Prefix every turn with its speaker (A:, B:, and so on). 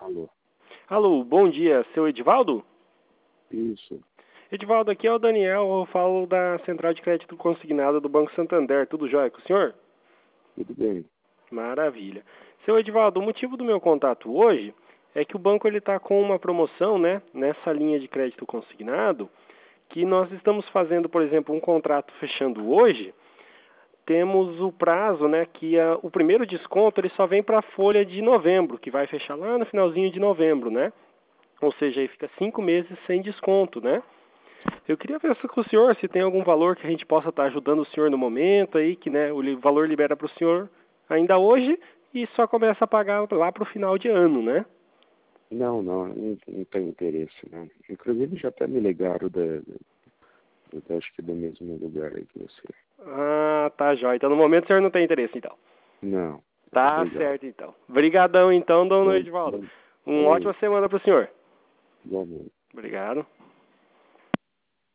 A: Alô,
B: Alô, bom dia, seu Edivaldo?
A: isso,
B: Edivaldo, aqui é o Daniel, eu falo da Central de Crédito Consignado do Banco Santander, tudo jóia com o senhor?
A: tudo bem?
B: Maravilha. Seu Edivaldo, o motivo do meu contato hoje é que o banco ele está com uma promoção, né, nessa linha de crédito consignado, que nós estamos fazendo, por exemplo, um contrato fechando hoje, temos o prazo, né, que o primeiro desconto ele só vem para a folha de novembro, que vai fechar lá no finalzinho de novembro, né? Ou seja, aí fica 5 meses sem desconto, né? Eu queria ver com o senhor se tem algum valor que a gente possa estar ajudando o senhor no momento aí, que né, o valor libera para o senhor ainda hoje e só começa a pagar lá para o final de ano, né?
A: Não tenho interesse, não. Inclusive já até me ligaram acho que do mesmo lugar aí que você.
B: Ah, tá jóia. Então no momento o senhor não tem interesse, então.
A: Não,
B: Tá
A: obrigado.
B: certo, então. Obrigadão, então, dona
A: Bom,
B: Edivaldo.
A: bom,
B: Uma
A: falou,
B: ótima semana para o senhor.
A: igualmente.
B: Obrigado.